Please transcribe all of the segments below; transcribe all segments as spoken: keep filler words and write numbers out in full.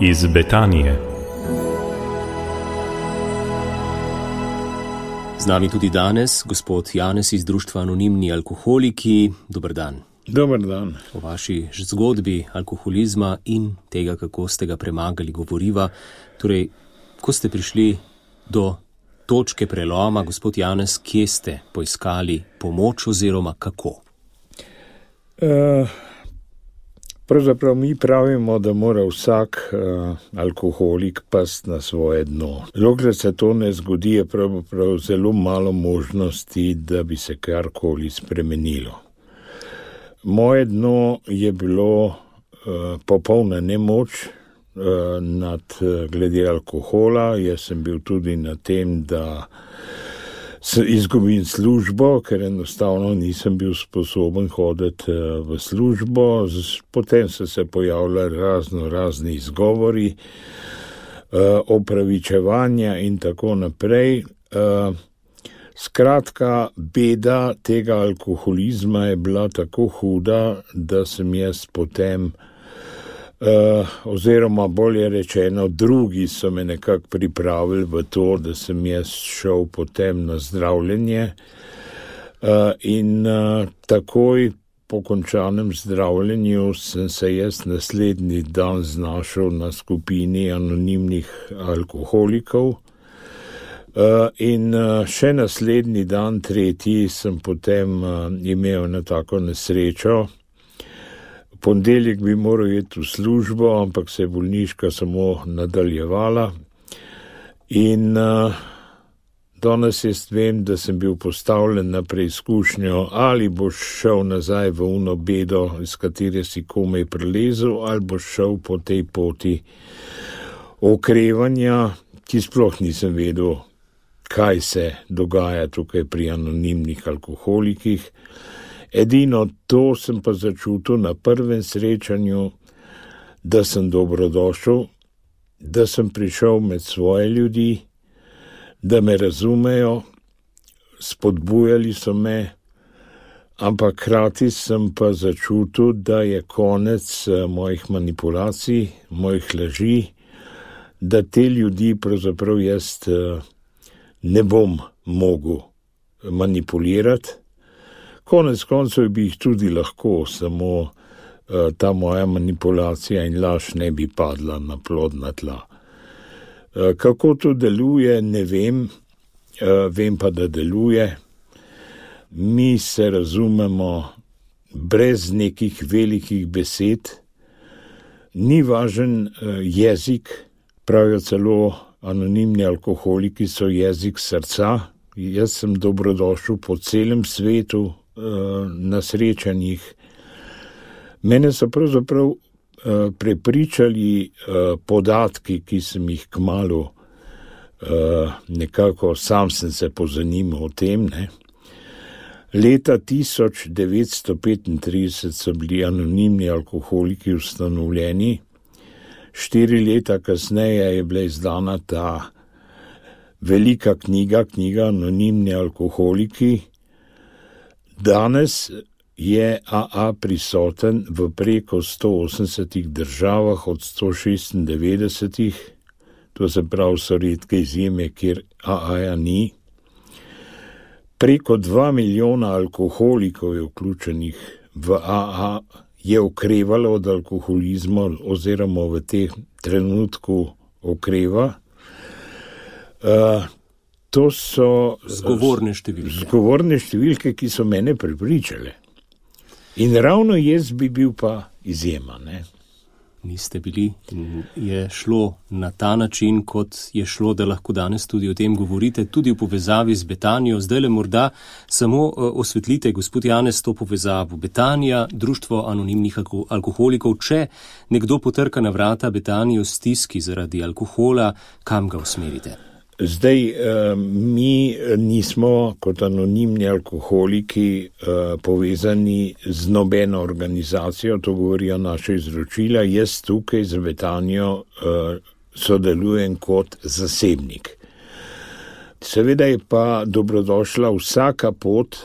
iz Betanije. Z nami tudi danes gospod Janez iz društva Anonimni alkoholiki. Dober dan. Dober dan. O vaši zgodbi alkoholizma in tega, kako ste ga premagali, govoriva. Torej, ko ste prišli do točke preloma, gospod Janez, kje ste poiskali pomoč oziroma kako? Uh, pravzaprav mi pravimo, da mora vsak uh, alkoholik pasti na svoje dno. Dokler se to ne zgodi, je pravzaprav zelo malo možnosti, da bi se karkoli spremenilo. Moje dno je bilo uh, popolna nemoč uh, nad uh, glede alkohola. Jaz sem bil tudi na tem, da izgubim službo, ker enostavno nisem bil sposoben hoditi uh, v službo. Potem so se pojavljali razno razni izgovori, uh, opravičevanja in tako naprej. Uh, Skratka, beda tega alkoholizma je bila tako huda, da sem jaz potem, uh, oziroma bolje rečeno, drugi so me nekako pripravili v to, da sem jaz šel potem na zdravljenje uh, in uh, takoj po končanem zdravljenju sem se jaz naslednji dan znašel na skupini anonimnih alkoholikov. Uh, in uh, še naslednji dan, tretji, sem potem uh, imel na tako nesrečo. V ponedeljek bi moral iti v službo, ampak se je bolniška samo nadaljevala. In uh, danes jaz vem, da sem bil postavljen na preizkušnjo, ali boš šel nazaj v uno bedo, iz katere si komaj prelezel, ali boš šel po tej poti okrevanja, ki sploh nisem vedel, kaj se dogaja tukaj pri anonimnih alkoholikih. Edino to sem pa začutil na prvem srečanju, da sem dobrodošel, da sem prišel med svoje ljudi, da me razumejo, spodbujali so me, ampak hkrati sem pa začutil, da je konec mojih manipulacij, mojih laži, da te ljudi pravzaprav jaz ne bom mogel manipulirati. Konec koncev bi jih tudi lahko, samo uh, ta moja manipulacija in laž ne bi padla na plodna tla. Uh, kako to deluje, ne vem, uh, vem pa, da deluje. Mi se razumemo brez nekih velikih besed, ni važen uh, jezik, pravijo celo anonimni alkoholiki so jezik srca. Jaz sem dobrodošel po celem svetu uh, na srečanjih. Mene so pravzaprav uh, prepričali uh, podatki, ki sem jih kmalu uh, nekako, sam sem se pozanimal o tem, ne. Leta tisoč devetsto petintrideset so bili anonimni alkoholiki ustanovljeni. Štiri leta kasneje je bila izdana ta velika knjiga, knjiga Anonimni alkoholiki. Danes je A A prisoten v preko sto osemdesetih državah od sto šestindevetdesetih, to se pravi so redke izjeme, kjer A A-ja ni. Preko dva milijona alkoholikov je vključenih v A A, je okrevalo od alkoholizma oziroma v teh trenutku okreva. Uh, to so zgovorne številke. Zgovorne številke, ki so mene prepričale. In ravno jaz bi bil pa izjema, ne? Niste bili in je šlo na ta način, kot je šlo, da lahko danes tudi o tem govorite, tudi v povezavi z Betanijo. Zdaj le morda samo osvetlite, gospod Janez, to povezavo. Betanija, društvo anonimnih alkoholikov. Če nekdo potrka na vrata Betanijo v stiski zaradi alkohola, kam ga usmerite? Zdaj, mi nismo kot anonimni alkoholiki povezani z nobeno organizacijo, to govorijo naše izročila. Jaz tukaj z Betanijo sodelujem kot zasebnik. Seveda je pa dobrodošla vsaka pot,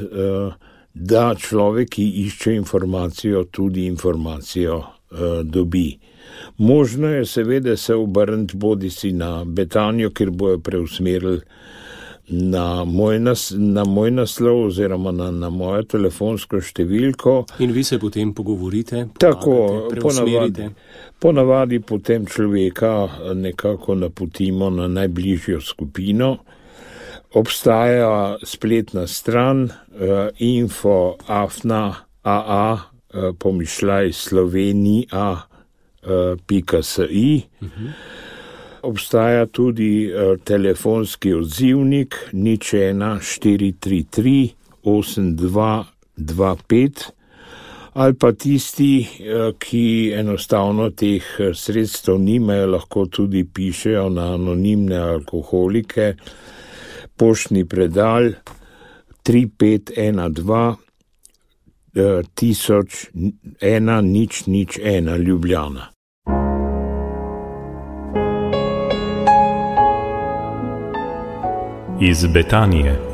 da človek, ki išče informacijo, tudi informacijo dobi. Možno je seveda se obrniti bodi si na Betanijo, kjer bojo preusmerili na moj, nas, na moj naslov oziroma na, na mojo telefonsko številko. In vi se potem pogovorite, tako, preusmerite. Ponavadi, ponavadi potem človeka nekako napotimo na najbližjo skupino. Obstaja spletna stran uh, info afna aa uh, pomišljaj slovenija uh, pika si. Uh-huh. Obstaja tudi uh, telefonski odzivnik nič ena štiri tri tri osem dva dva pet ali pa tisti, uh, ki enostavno teh sredstev nimajo, lahko tudi pišejo na anonimne alkoholike. Poštni predal tri pet ena dva tisoč ena nič nič ena Ljubljana. Iz Betanije.